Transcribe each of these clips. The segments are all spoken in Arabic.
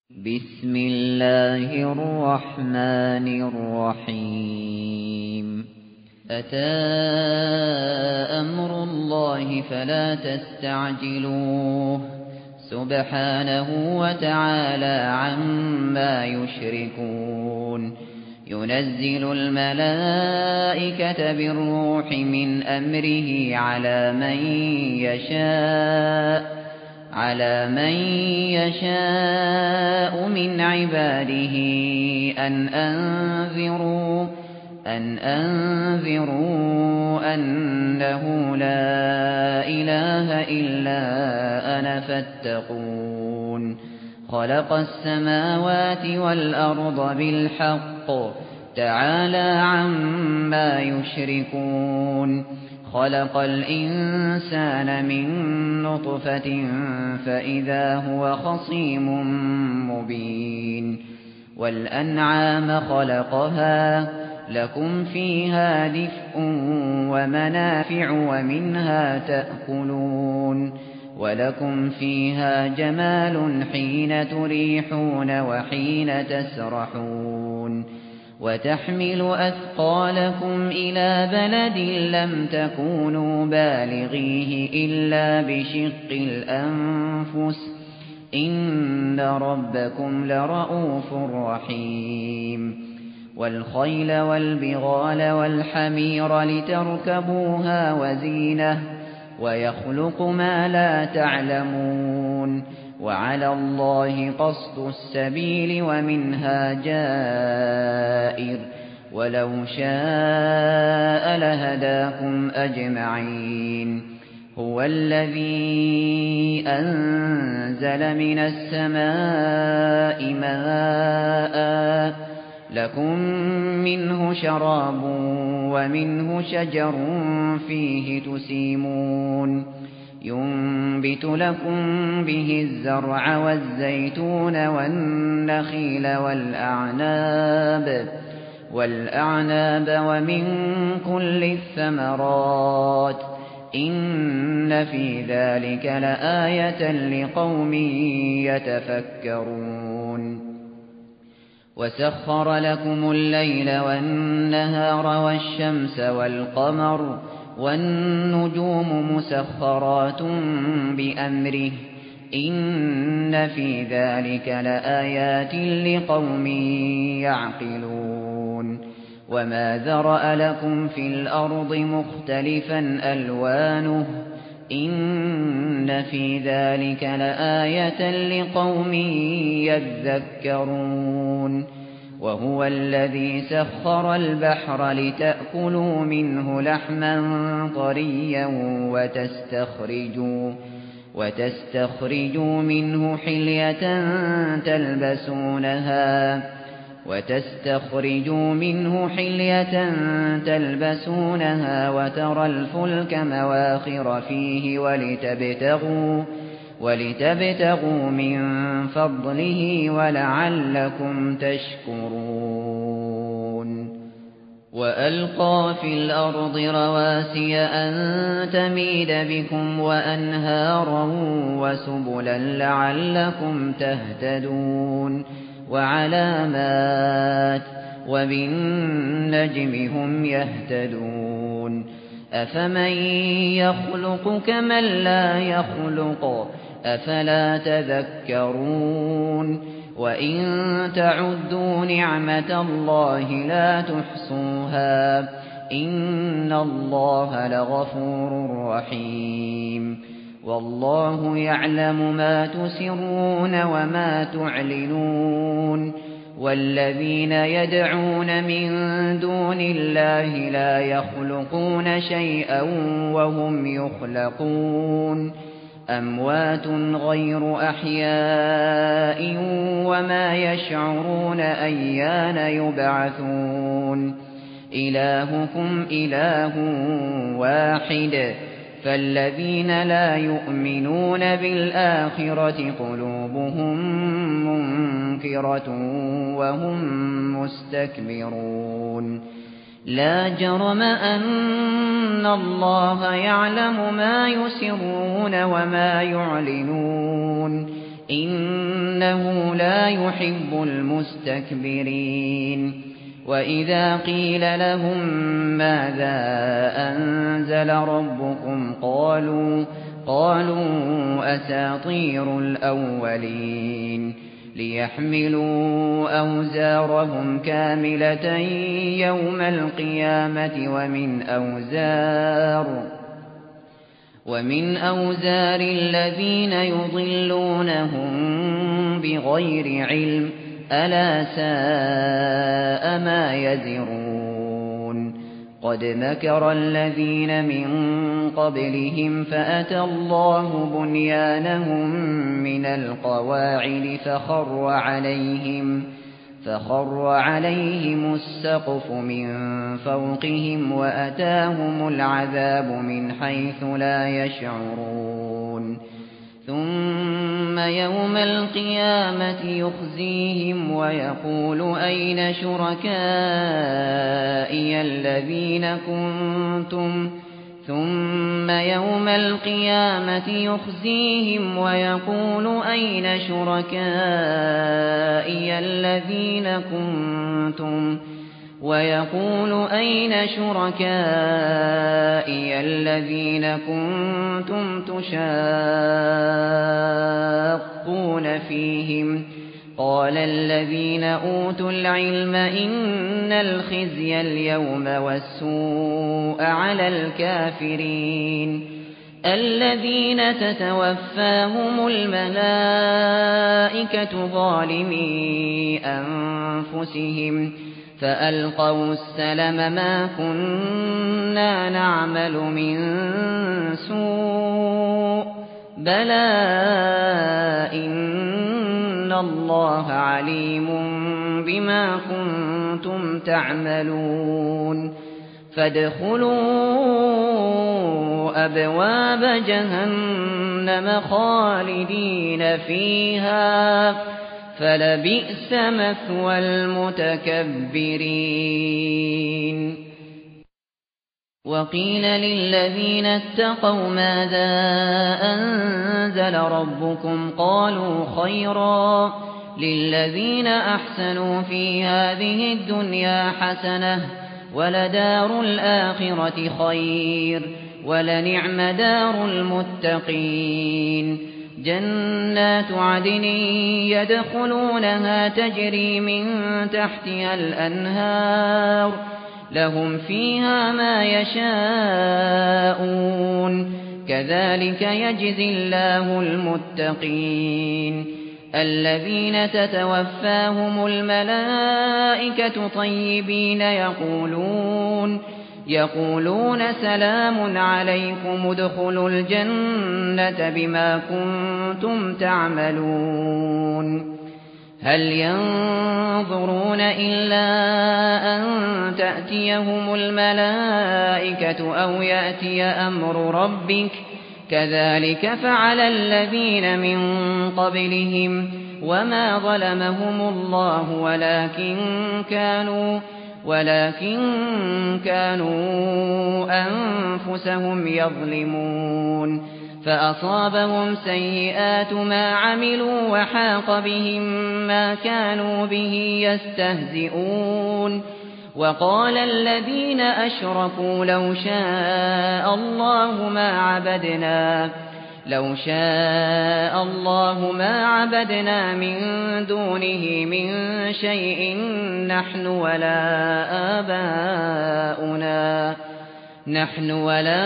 بسم الله الرحمن الرحيم أتى أمر الله فلا تستعجلوه سبحانه وتعالى عما يشركون ينزل الملائكة بالروح من أمره على من يشاء من عباده أن أنذروا أنه لا إله إلا أنا فاتقون خلق السماوات والأرض بالحق تعالى عما يشركون خلق الإنسان من نطفة فإذا هو خصيم مبين والأنعام خلقها لكم فيها دفء ومنافع ومنها تأكلون ولكم فيها جمال حين تريحون وحين تسرحون وتحمل أثقالكم إلى بلد لم تكونوا بالغيه إلا بشق الأنفس إن ربكم لرؤوف رحيم والخيل والبغال والحمير لتركبوها وزينة ويخلق ما لا تعلمون وعلى الله قصد السبيل ومنها جائر ولو شاء لهداكم أجمعين هو الذي أنزل من السماء ماء لكم منه شراب ومنه شجر فيه تسيمون ينبت لكم به الزرع والزيتون والنخيل والأعناب ومن كل الثمرات إن في ذلك لآية لقوم يتفكرون وسخر لكم الليل والنهار والشمس والقمر والنجوم مسخرات بأمره إن في ذلك لآيات لقوم يعقلون وما ذرأ لكم في الأرض مختلفا ألوانه إن في ذلك لآية لقوم يذكرون وهو الذي سخر البحر لتأكلوا منه لحما طريا وتستخرجوا منه حلية تلبسونها وترى الفلك مواخر فيه ولتبتغوا من فضله ولعلكم تشكرون وألقى في الأرض رواسي أن تميد بكم وأنهارا وسبلا لعلكم تهتدون وعلامات وبالنجم هم يهتدون أفمن يخلق كمن لا يخلق أفلا تذكرون وإن تعدوا نعمة الله لا تحصوها إن الله لغفور رحيم والله يعلم ما تسرون وما تعلنون والذين يدعون من دون الله لا يخلقون شيئا وهم يخلقون أموات غير أحياء وما يشعرون أيان يبعثون إلهكم إله واحد فالذين لا يؤمنون بالآخرة قلوبهم منكرة وهم مستكبرون لا جرم أن الله يعلم ما يسرون وما يعلنون إنه لا يحب المستكبرين وإذا قيل لهم ماذا أنزل ربكم قالوا أساطير الأولين ليحملوا أوزارهم كاملة يوم القيامة ومن أوزار الذين يضلونهم بغير علم ألا ساء ما يزرون قد مكر الذين من قبلهم فأتى الله بنيانهم من القواعد فخر عليهم السقف من فوقهم وأتاهم العذاب من حيث لا يشعرون ثم يوم القيامة يخزيهم ويقول أين شركائي الذين كنتم تشاقون فيهم قال الذين أوتوا العلم إن الخزي اليوم والسوء على الكافرين الذين تتوفاهم الملائكة ظالمي أنفسهم فألقوا السلم ما كنا نعمل من سوء بلى إن الله عليم بما كنتم تعملون فادخلوا أبواب جهنم خالدين فيها فلبئس مثوى المتكبرين وقيل للذين اتقوا ماذا أنزل ربكم قالوا خيرا للذين أحسنوا في هذه الدنيا حسنة ولدار الآخرة خير ولنعم دار المتقين جنات عدن يدخلونها تجري من تحتها الأنهار لهم فيها ما يشاءون كذلك يجزي الله المتقين الذين تتوفاهم الملائكة طيبين يقولون سلام عليكم ادخلوا الجنة بما كنتم تعملون هل ينظرون إلا أن تأتيهم الملائكة أو يأتي أمر ربك كذلك فعل الذين من قبلهم وما ظلمهم الله ولكن كانوا أنفسهم يظلمون فأصابهم سيئات ما عملوا وحاق بهم ما كانوا به يستهزئون وقال الذين أشركوا لو شاء الله ما عبدنا من دونه من شيء نحن ولا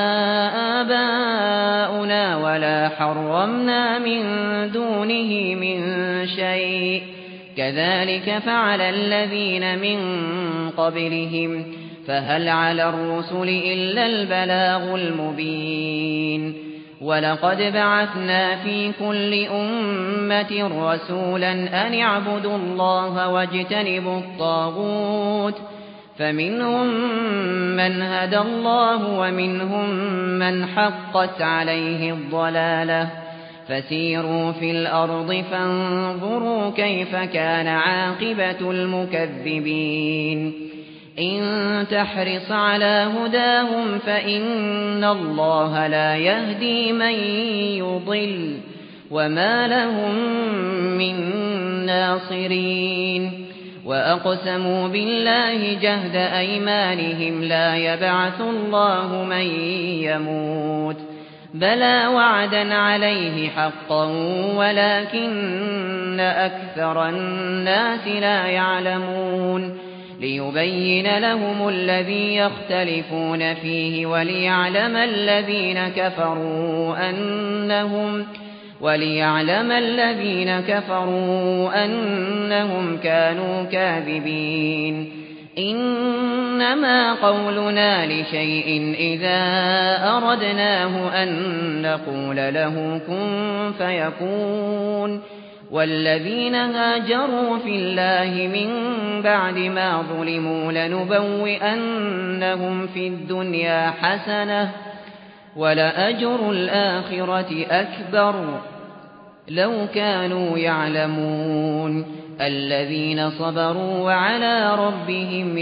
آباؤنا ولا حرمنا من دونه من شيء كذلك فعل الذين من قبلهم فهل على الرسل إلا البلاغ المبين ولقد بعثنا في كل أمة رسولا أن اعبدوا الله واجتنبوا الطاغوت فمنهم من هدى الله ومنهم من حقت عليه الضلالة فسيروا في الأرض فانظروا كيف كان عاقبة المكذبين إن تحرص على هداهم فإن الله لا يهدي من يضل وما لهم من ناصرين وأقسموا بالله جهد أيمانهم لا يبعث الله من يموت بلى وعدا عليه حقا ولكن أكثر الناس لا يعلمون ليبين لهم الذي يختلفون فيه وليعلم الذين كفروا أنهم كانوا كاذبين إنما قولنا لشيء إذا أردناه أن نقول له كن فيكون والذين هاجروا في الله من بعد ما ظلموا لنبوئنهم في الدنيا حسنة ولأجر الآخرة أكبر لو كانوا يعلمون الذين صبروا وعلى ربهم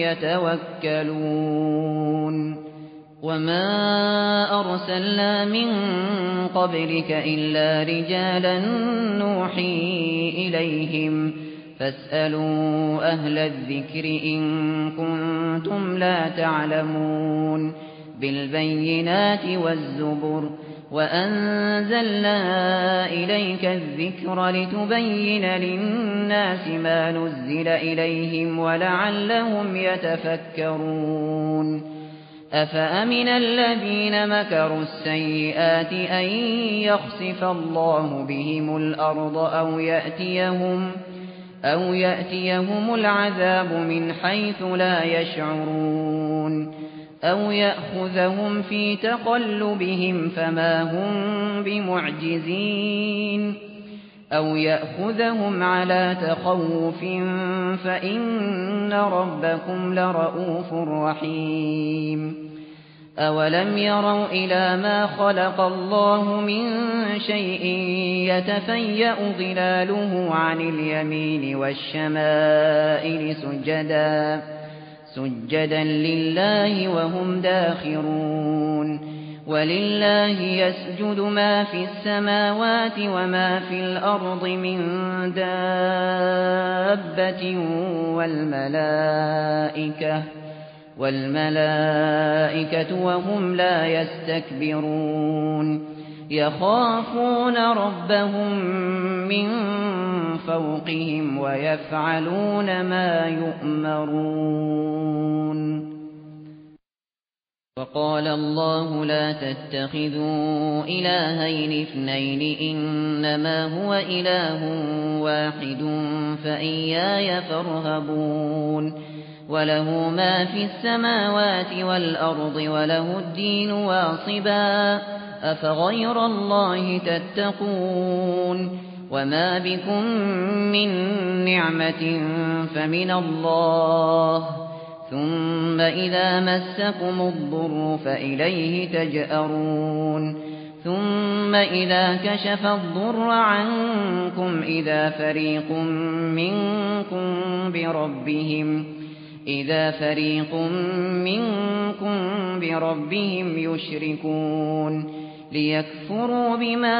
يتوكلون وما أرسلنا من قبلك إلا رجالا نوحي إليهم فاسألوا أهل الذكر إن كنتم لا تعلمون بالبينات والزبر وأنزلنا إليك الذكر لتبين للناس ما نزل إليهم ولعلهم يتفكرون أفأمن الذين مكروا السيئات أن يخسف الله بهم الأرض أو يأتيهم العذاب من حيث لا يشعرون أو يأخذهم في تقلبهم فما هم بمعجزين أو يأخذهم على تخوف فإن ربكم لرؤوف رحيم أولم يروا إلى ما خلق الله من شيء يتفيأ ظلاله عن اليمين والشمائل سجدا لله وهم داخرون ولله يسجد ما في السماوات وما في الأرض من دابة والملائكة وهم لا يستكبرون يخافون ربهم من فوقهم ويفعلون ما يؤمرون وقال الله لا تتخذوا إلهين اثنين إنما هو إله واحد فإياي فارهبون وله ما في السماوات والأرض وله الدين واصبا أفغير الله تتقون وما بكم من نعمة فمن الله ثم إذا مسكم الضر فإليه تجأرون ثم إذا كشف الضر عنكم إذا فريق منكم بربهم يشركون ليكفروا بما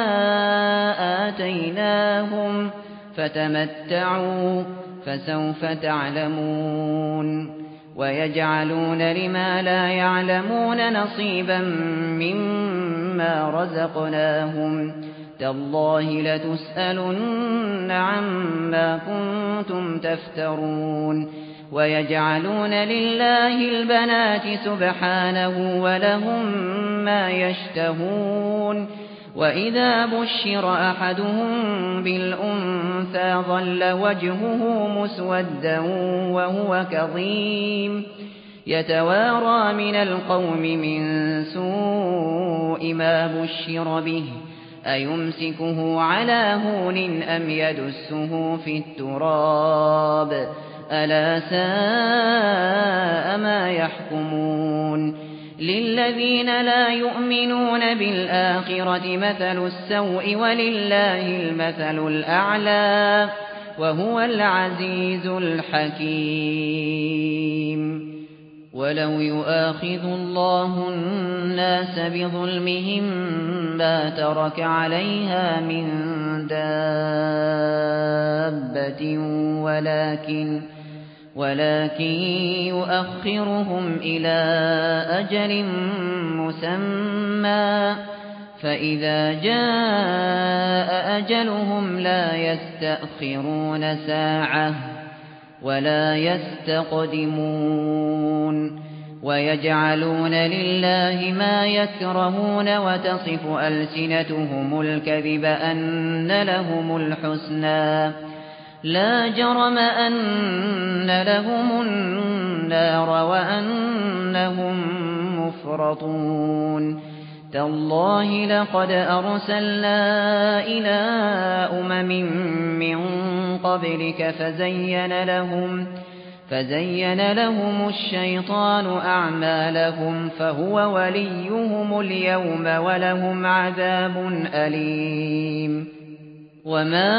آتيناهم فتمتعوا فسوف تعلمون ويجعلون لما لا يعلمون نصيبا مما رزقناهم تالله لتسألن عما كنتم تفترون ويجعلون لله البنات سبحانه ولهم ما يشتهون وإذا بشر أحدهم بالأنثى ظل وجهه مسودا وهو كظيم يتوارى من القوم من سوء ما بشر به أيمسكه على هون أم يدسه في التراب ألا ساء ما يحكمون للذين لا يؤمنون بالآخرة مثل السوء ولله المثل الأعلى وهو العزيز الحكيم ولو يؤاخذ الله الناس بظلمهم ما ترك عليها من دابة ولكن يؤخرهم إلى أجل مسمى فإذا جاء أجلهم لا يستأخرون ساعة ولا يستقدمون ويجعلون لله ما يكرهون وتصف ألسنتهم الكذب أن لهم الحسنى لا جرم أن لهم النار وأنهم مفرطون تالله لقد أرسلنا إلى من قبلك فزين لهم الشيطان أعمالهم فهو وليهم اليوم ولهم عذاب أليم وما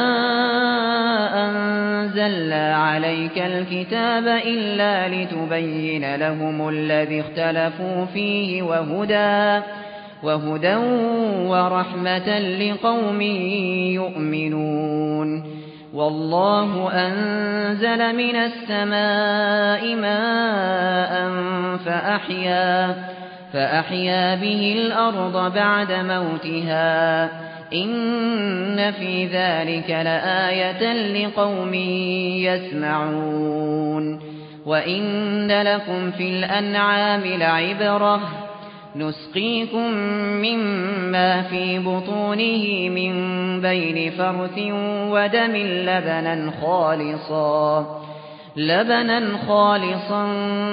أنزلنا عليك الكتاب إلا لتبين لهم الذي اختلفوا فيه وهدى ورحمة لقوم يؤمنون والله أنزل من السماء ماء فأحيا به الأرض بعد موتها إن في ذلك لآية لقوم يسمعون وإن لكم في الأنعام لعبرة نسقيكم مما في بطونه من بين فرث ودم لبنا خالصا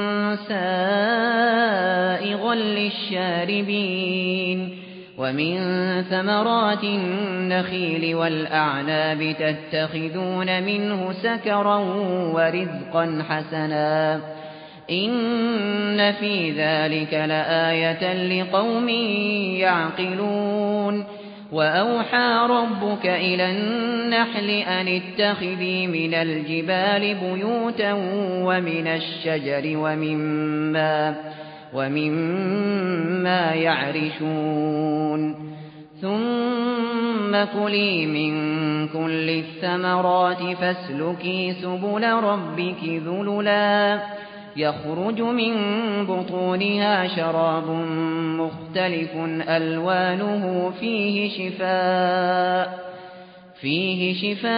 سائغا للشاربين ومن ثمرات النخيل والأعناب تتخذون منه سكرا ورزقا حسنا إن في ذلك لآية لقوم يعقلون وأوحى ربك إلى النحل أن اتخذي من الجبال بيوتا ومن الشجر ومما يعرشون ثم كلي من كل الثمرات فاسلكي سبل ربك ذللا يخرج من بطونها شراب مختلف ألوانه فيه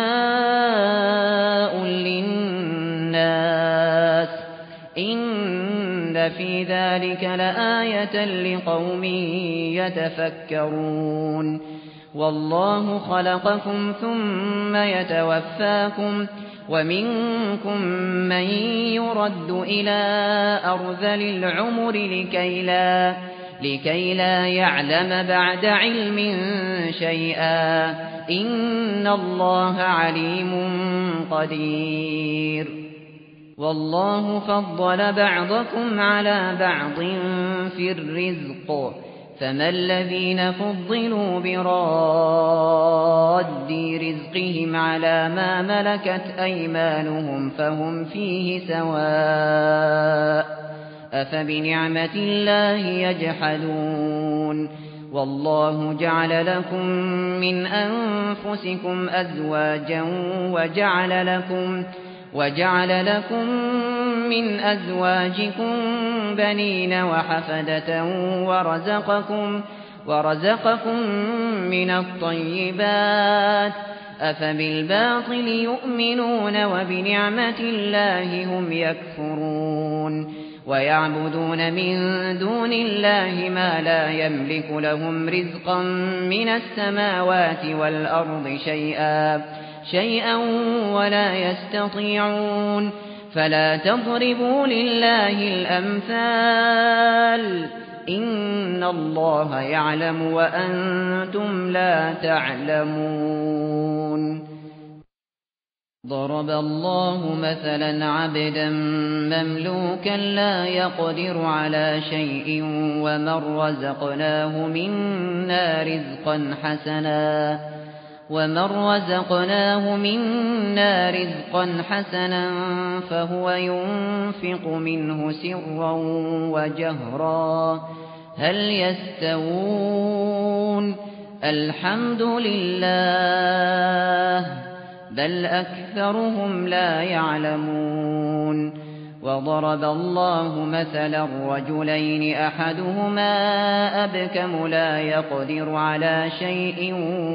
شفاء للناس إن في ذلك لآية لقوم يتفكرون والله خلقكم ثم يتوفاكم ومنكم من يرد إلى أرذل العمر لكي لا يعلم بعد علم شيئا إن الله عليم قدير والله فضل بعضكم على بعض في الرزق فما الذين فضلوا براد رزقهم على ما ملكت أيمانهم فهم فيه سواء أفبنعمة الله يجحدون والله جعل لكم من أنفسكم أزواجا وجعل لكم من أزواجكم بنين وحفدة ورزقكم من الطيبات أفبالباطل يؤمنون وبنعمة الله هم يكفرون ويعبدون من دون الله ما لا يملك لهم رزقا من السماوات والأرض شيئا ولا يستطيعون فلا تضربوا لله الأمثال إن الله يعلم وأنتم لا تعلمون ضرب الله مثلا عبدا مملوكا لا يقدر على شيء ومن رزقناه منا رزقا حسنا فهو ينفق منه سرا وجهرا هل يستوون الحمد لله بل أكثرهم لا يعلمون وضرب الله مثلا رجلين أحدهما أبكم لا يقدر على شيء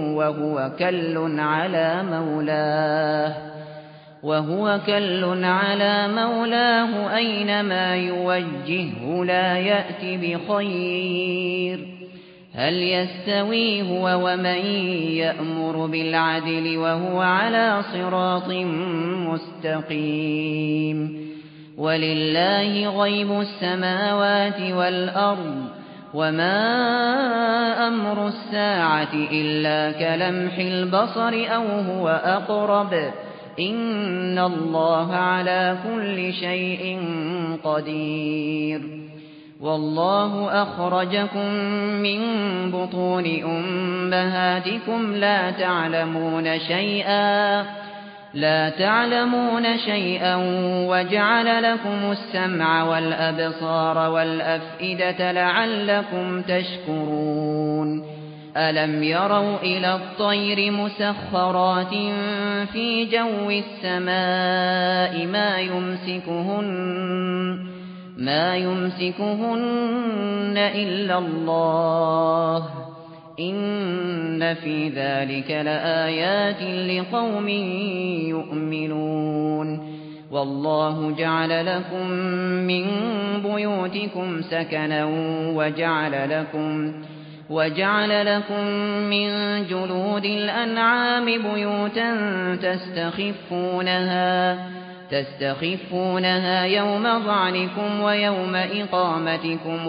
وهو كل على مولاه أينما يوجهه لا يأتي بخير هل يستوي هو ومن يأمر بالعدل وهو على صراط مستقيم ولله غيب السماوات والأرض وما أمر الساعة إلا كلمح البصر أو هو أقرب إن الله على كل شيء قدير والله أخرجكم من بطون أمهاتكم لا تعلمون شيئا وجعل لكم السمع والأبصار والأفئدة لعلكم تشكرون ألم يروا إلى الطير مسخرات في جو السماء ما يمسكهن إلا الله إن في ذلك لآيات لقوم يؤمنون والله جعل لكم من بيوتكم سكنا وجعل لكم من جلود الأنعام بيوتا تستخفونها يوم ظعنكم ويوم إقامتكم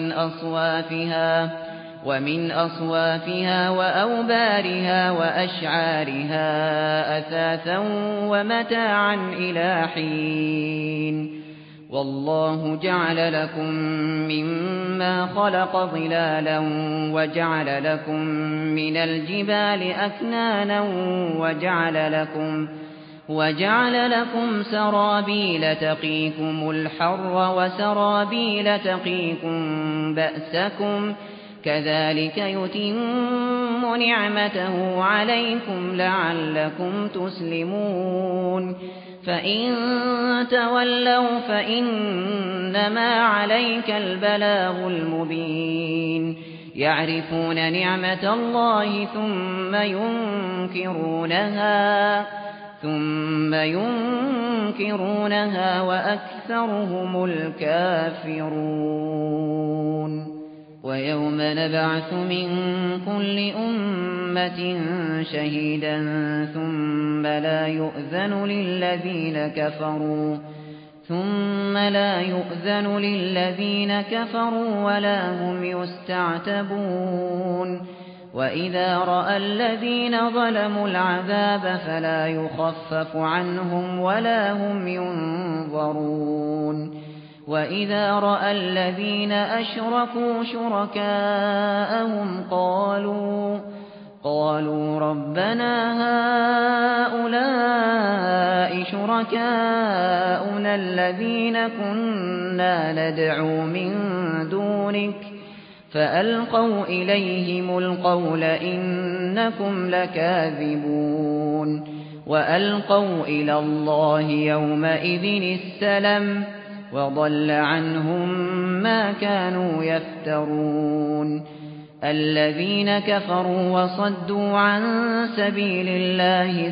ومن أصوافها وأوبارها وأشعارها أثاثا ومتاعا إلى حين والله جعل لكم مما خلق ظلالا وجعل لكم من الجبال أكنانا وجعل لكم سرابيل تقيكم الحر وسرابيل تقيكم بأسكم كذلك يتم نعمته عليكم لعلكم تسلمون فإن تولوا فإنما عليك البلاغ المبين يعرفون نعمة الله ثم ينكرونها وأكثرهم الكافرون ويوم نبعث من كل أمة شهيدا ثم لا يؤذن للذين كفروا ولا هم يستعتبون وإذا رأى الذين ظلموا العذاب فلا يخفف عنهم ولا هم ينظرون وإذا رأى الذين أشركوا شركاءهم قالوا ربنا هؤلاء شركاؤنا الذين كنا ندعو من دونك فألقوا إليهم القول إنكم لكاذبون وألقوا إلى الله يومئذ السلم وضل عنهم ما كانوا يفترون الذين كفروا وصدوا عن سبيل الله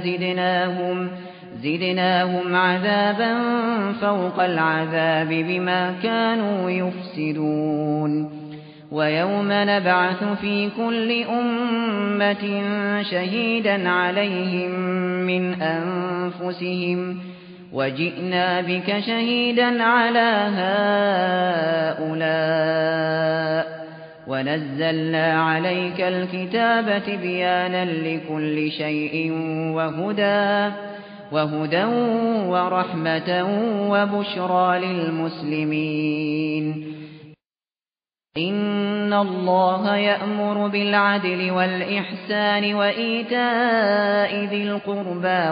زدناهم عذابا فوق العذاب بما كانوا يفسدون ويوم نبعث في كل أمة شهيدا عليهم من أنفسهم وجئنا بك شهيدا على هؤلاء ونزلنا عليك الكتاب تبيانا لكل شيء وهدى ورحمة وبشرى للمسلمين إن الله يأمر بالعدل والإحسان وإيتاء ذي القربى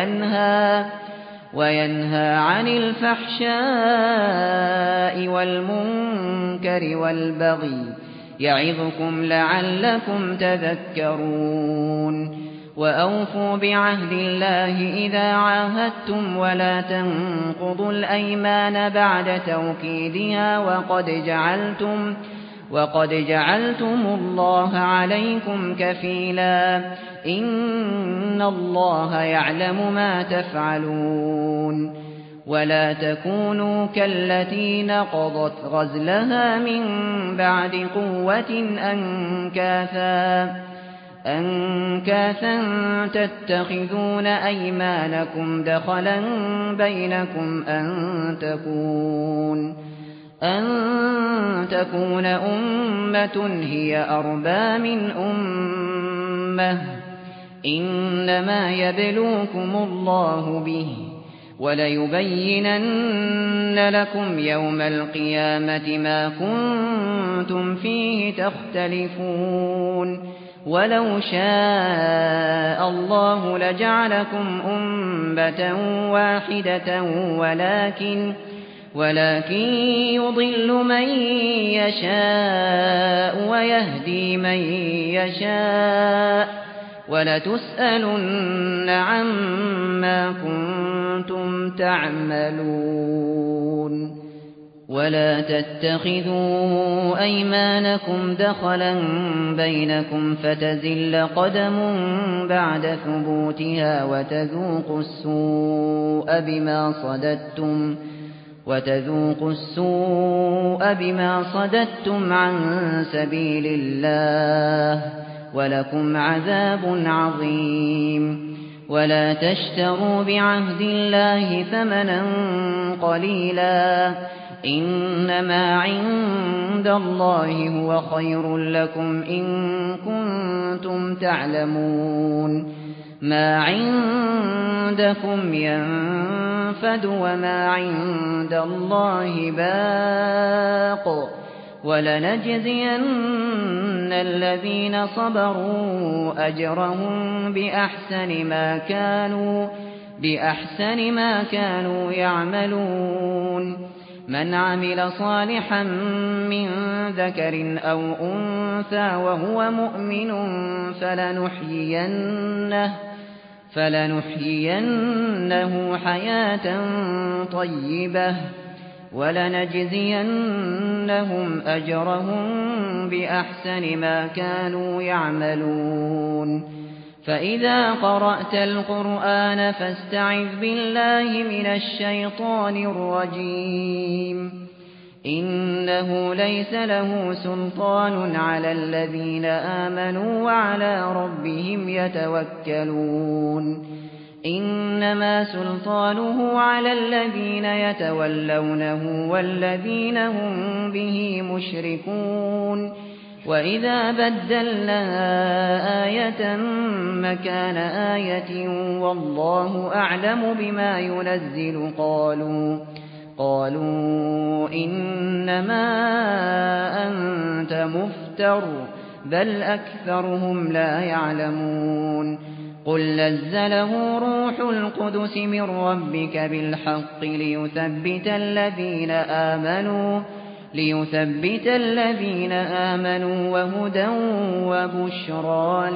وينهى عن الفحشاء والمنكر والبغي يعظكم لعلكم تذكرون وأوفوا بعهد الله إذا عاهدتم ولا تنقضوا الأيمان بعد توكيدها وقد جعلتم الله عليكم كفيلا إن الله يعلم ما تفعلون ولا تكونوا كالتي نقضت غزلها من بعد قوة أنكاثا تتخذون أيمانكم دخلا بينكم أن تكون أمة هي أربى من أمة إنما يبلوكم الله به وليبينن لكم يوم القيامة ما كنتم فيه تختلفون ولو شاء الله لجعلكم أمة واحدة ولكن يضل من يشاء ويهدي من يشاء ولتسألن عما كنتم تعملون ولا تتخذوا أيمانكم دخلا بينكم فتزل قدم بعد ثبوتها وتذوقوا السوء بما صددتم عن سبيل الله ولكم عذاب عظيم ولا تشتروا بعهد الله ثمنا قليلا إنما عند الله هو خير لكم إن كنتم تعلمون ما عندكم ينفد وما عند الله باق ولنجزين الذين صبروا أجرهم بأحسن ما كانوا يعملون من عمل صالحا من ذكر أو أنثى وهو مؤمن فلنحيينه حياة طيبة ولنجزينهم أجرهم بأحسن ما كانوا يعملون فإذا قرأت القرآن فاستعذ بالله من الشيطان الرجيم إنه ليس له سلطان على الذين آمنوا وعلى ربهم يتوكلون إنما سلطانه على الذين يتولونه والذين هم به مشركون وإذا بدلنا آية مكان آية والله أعلم بما ينزل قالوا إنما أنت مفتر بل أكثرهم لا يعلمون قل نزله روح القدس من ربك بالحق ليثبت الذين آمنوا وهدى وبشرى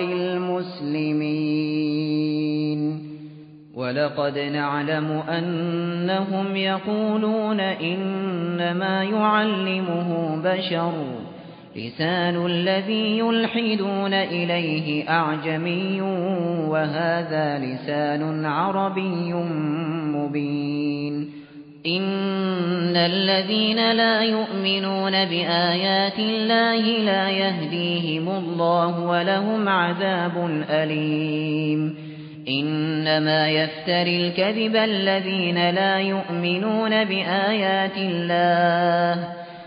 للمسلمين ولقد نعلم أنهم يقولون إنما يعلمه بشر لسان الذي يلحدون إليه أعجمي وهذا لسان عربي مبين إن الذين لا يؤمنون بآيات الله لا يهديهم الله ولهم عذاب أليم إنما يفتري الكذب الذين لا يؤمنون بآيات الله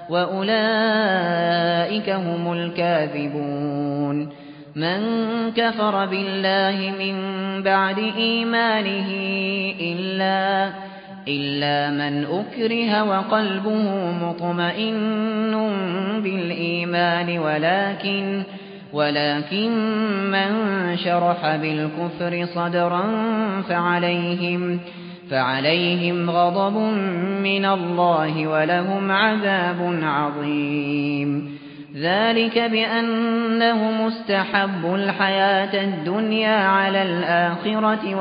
وأولئك هم الكاذبون من كفر بالله من بعد إيمانه إلا من أكره وقلبه مطمئن بالإيمان ولكن من شرح بالكفر صدرا فعليهم غضب من الله ولهم عذاب عظيم ذلك بأنهم استحبوا الحياة الدنيا على الآخرة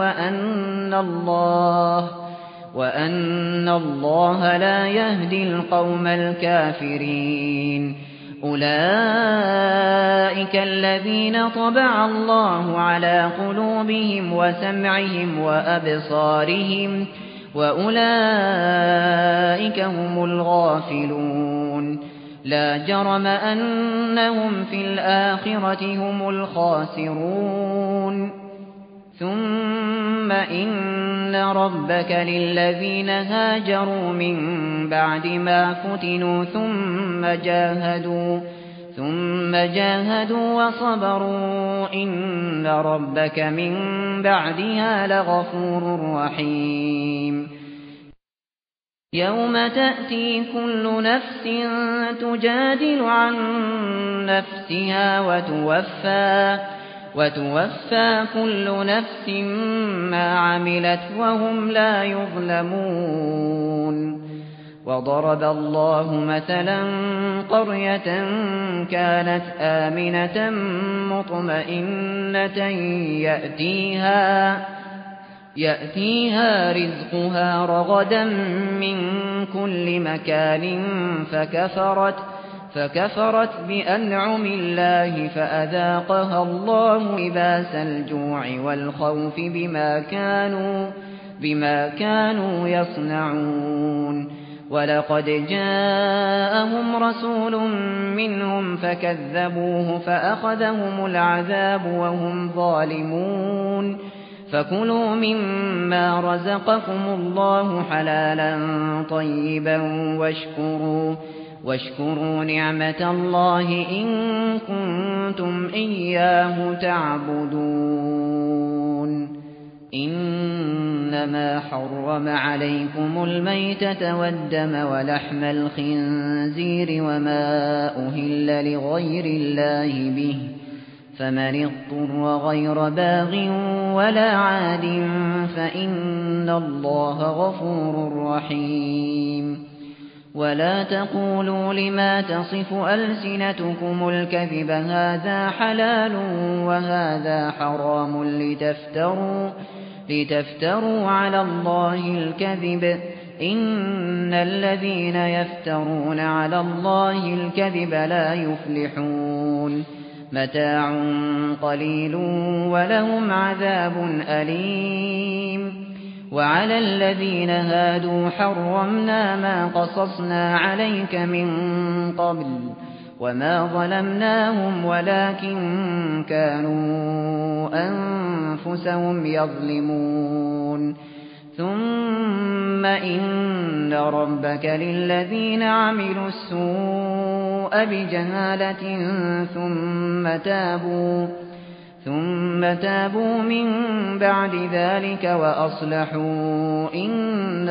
وأن الله لا يهدي القوم الكافرين أولئك الذين طبع الله على قلوبهم وسمعهم وأبصارهم وأولئك هم الغافلون لا جرم أنهم في الآخرة هم الخاسرون ثم إن ربك للذين هاجروا من بعد ما فتنوا ثم جاهدوا وصبروا إن ربك من بعدها لغفور رحيم يوم تأتي كل نفس تجادل عن نفسها وتوفى كل نفس ما عملت وهم لا يظلمون وضرب الله مثلا قرية كانت آمنة مطمئنة يأتيها رزقها رغدا من كل مكان فكفرت بأنعم الله فأذاقها الله لباس الجوع والخوف بما كانوا يصنعون ولقد جاءهم رسول منهم فكذبوه فأخذهم العذاب وهم ظالمون فكلوا مما رزقكم الله حلالا طيبا واشكروا نعمة الله إن كنتم إياه تعبدون إنما حرم عليكم الميتة والدم ولحم الخنزير وما أهل لغير الله به فمن اضطر غير باغ ولا عاد فإن الله غفور رحيم ولا تقولوا لما تصف ألسنتكم الكذب هذا حلال وهذا حرام لتفتروا على الله الكذب إن الذين يفترون على الله الكذب لا يفلحون متاع قليل ولهم عذاب أليم وعلى الذين هادوا حرمنا ما قصصنا عليك من قبل وما ظلمناهم ولكن كانوا أنفسهم يظلمون ثم إن ربك للذين عملوا السوء بجهالة ثم تابوا من بعد ذلك وأصلحوا إن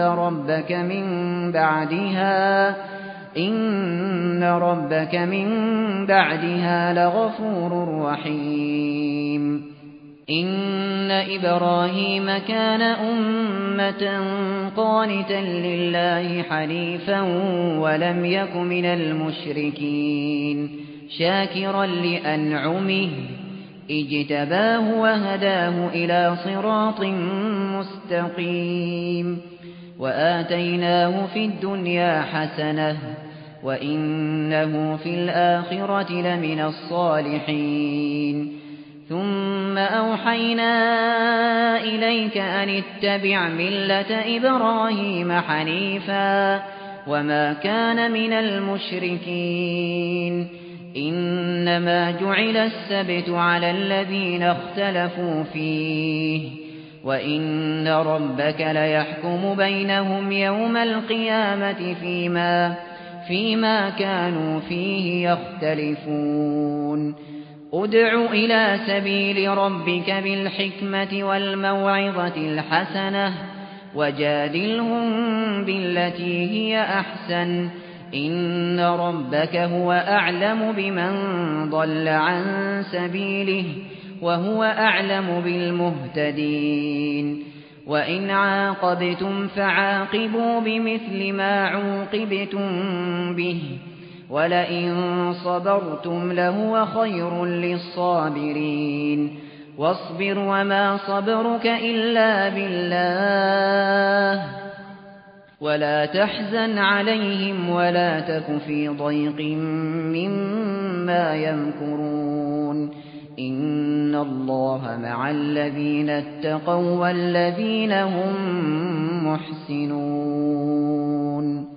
ربك من بعدها لغفور رحيم إن إبراهيم كان أمة قانتا لله حنيفا ولم يك من المشركين شاكرا لأنعمه اجتباه وهداه إلى صراط مستقيم وآتيناه في الدنيا حسنة وإنه في الآخرة لمن الصالحين ثم أوحينا إليك أن اتبع ملة إبراهيم حنيفا وما كان من المشركين إنما جعل السبت على الذين اختلفوا فيه وإن ربك ليحكم بينهم يوم القيامة فيما كانوا فيه يختلفون ادع إلى سبيل ربك بالحكمة والموعظة الحسنة وجادلهم بالتي هي أحسن إن ربك هو أعلم بمن ضل عن سبيله وهو أعلم بالمهتدين وإن عاقبتم فعاقبوا بمثل ما عوقبتم به ولئن صبرتم لهو خير للصابرين واصبر وما صبرك إلا بالله ولا تحزن عليهم ولا تك في ضيق مما يمكرون إن الله مع الذين اتقوا والذين هم محسنون